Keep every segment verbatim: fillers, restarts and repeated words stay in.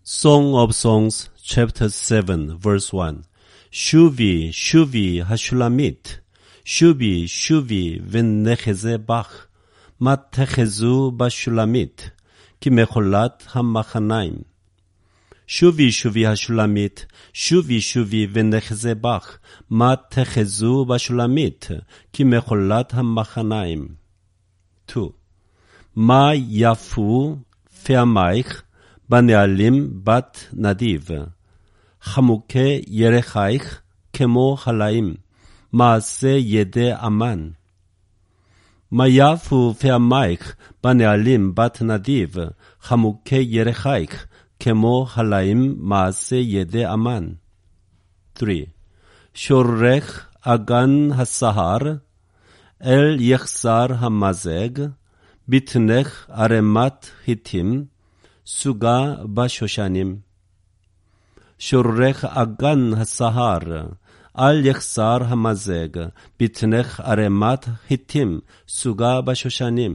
Song of Songs, chapter seven, verse one. Shuvi, Shuvi, Hashulamit. Shuvi, Shuvi, v'necheze bach. Ma techezu bashulamit. Ki mecholat hamachanaim. Shuvi, Shuvi, Hashulamit. Shuvi, Shuvi, v'necheze bach. Ma techezu bashulamit. Ki mecholat hamachanaim. two. Ma yafu, fe'amaich. בנעלים בת נדיב, חמוקי ירחייך כמו חלאים, מעשה ידי אמן. מה יפו פעמייך בנעלים בת נדיב, חמוקי ירחייך כמו חלאים, מעשה ידי אמן. three. שורך אגן הסהר, אל יחסר המזג, ביטנך ערמת חיטים, סוגה בשושנים. שורך אגן הסהר, על יחסר המזג, ביטנך ערמת חיטים, סוגה בשושנים.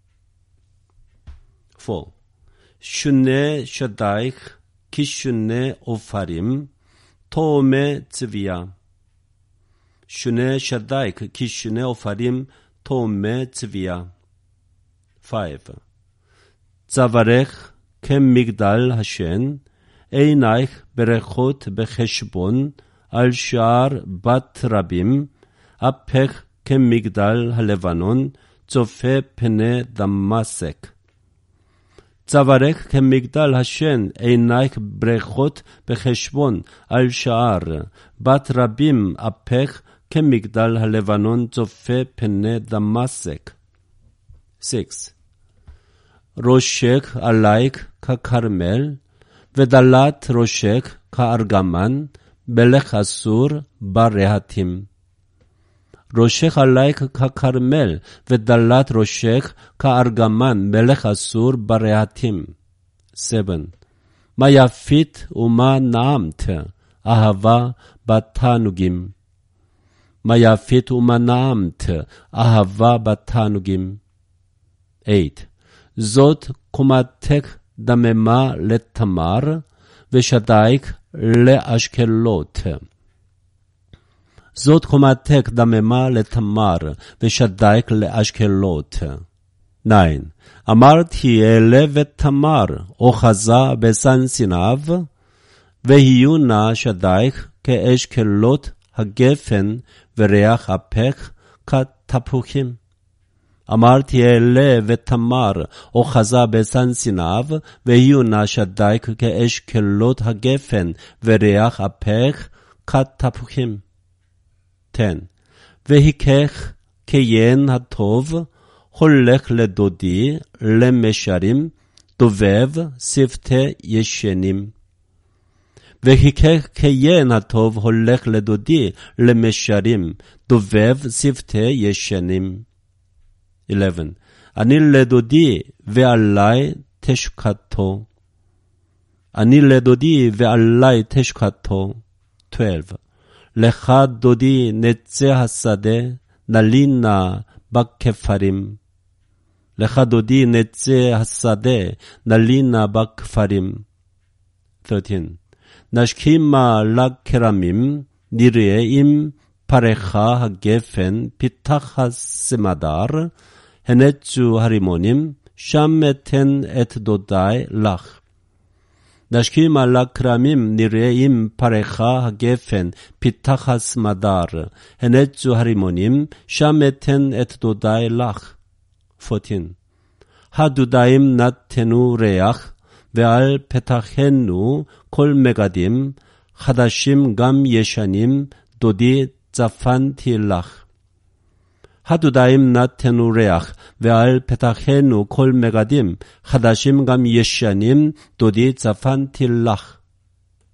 four. שונה שדייך, כשונה עופרים, תאומי צביה. שונה שדייך, כשונה עופרים, תאומי צביה. five. צווארך, כמגדל השן, עינייך ברכות בחשבון, על שער בת רבים, אפך כמגדל הלבנון, צופה פני דמשק. צווארך כמגדל השן, עינייך ברכות בחשבון, על שער בת רבים, אפך כמגדל הלבנון, צופה פני דמשק. six. ראשך עלייך ככרמל, ודלת ראשך כארגמן, מלך אסור ברהטים. ראשך עלייך ככרמל, ודלת ראשך כארגמן, מלך אסור ברהטים. seven. מה יפית ומה נעמת, אהבה בתענוגים. מה יפית ומה נעמת, אהבה בתענוגים. eight. זאת קומתך דממה לתמר, ושדייך לאשקלות. זאת קומתך דממה לתמר, ושדייך לאשקלות. nine. אמרתי אלה ותמר, אוחזה בסנסיניו, ויהיו נא שדייך כאשקלות הגפן, וריח אפך כתפוחים. אמרתי אלה ותמר, אוחזה בסנסיניו, ויהיו נא שדייך כאשקלות הגפן, וריח אפך כתפוחים. ten. והיכך כיין הטוב, הולך לדודי, למשרים, דובב שפתי ישנים. והיכך כיין הטוב, הולך לדודי, למשרים, דובב שפתי ישנים. eleven. אני לדודי ועלי תשקתו. אני לדודי ועלי תשקתו. twelve. לך דודי נצא השדה, נלינה בכפרים. לך דודי נצא השדה, נלינה בכפרים. thirteen. נשכימה לכרמים, נראה פרחה הגפן, פיתח הסמדר, הנצו הרימונים, שם אתן את דודי לך. נשכים על הכרמים נראים פרחה הגפן, פיתח הסמדר, הנצו הרימונים, שם אתן את דודי לך. fourteen. הדודאים נתנו ריח, ועל פתחנו כל מגדים, חדשים גם ישנים, דודי צפנתי לך. הדודאים נתנו ריח, ועל פתחנו כל מגדים, חדשים גם ישנים, דודי צפנתי לך.